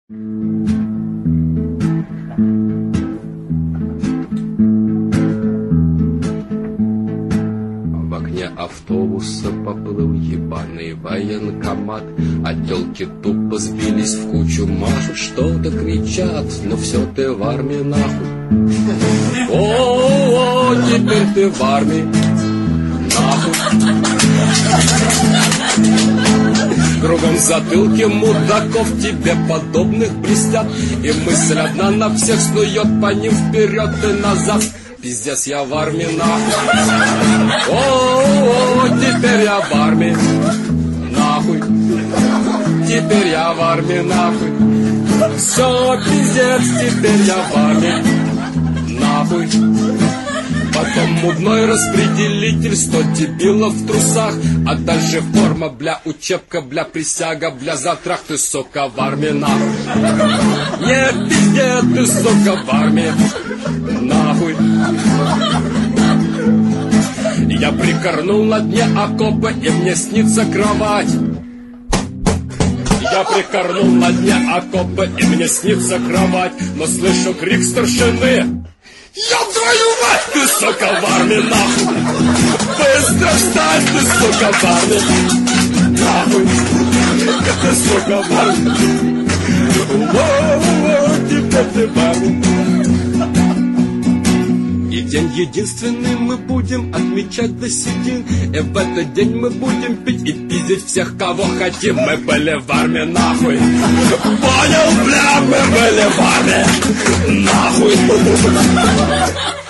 В окне автобуса поплыл ебаный военкомат, а тёлки тупо сбились в кучу, машут, что-то кричат, но все ты в армии нахуй. О, теперь ты в армии нахуй. Кругом затылки мудаков тебе подобных блестят, и мысль одна на всех снует по ним вперед и назад. Пиздец, я в армии нахуй. О, теперь я в армии нахуй. Теперь я в армии нахуй. Все, пиздец, теперь я в армии нахуй. Потом мудной распределитель, 100 дебилов в трусах, а дальше форма, бля, учебка, бля, присяга, бля, затрах, ты, сука, в армии нахуй. Нет, пиздец, ты, сука, в армии нахуй. Я прикорнул на дне окопа, и мне снится кровать. Я прикорнул на дне окопа, и мне снится кровать, но слышу крик старшины: ёб твою мать, ты, сука, в армии нахуй. Быстро встань, ты, сука, в армии нахуй. Ты, сука, в армии. Воу-воу, теперь ты в армии. И день единственный мы будем отмечать до седин, и в этот день мы будем пить и пиздить всех, кого хотим. Мы были в армии нахуй. Понял, бля, мы были в армии нахуй.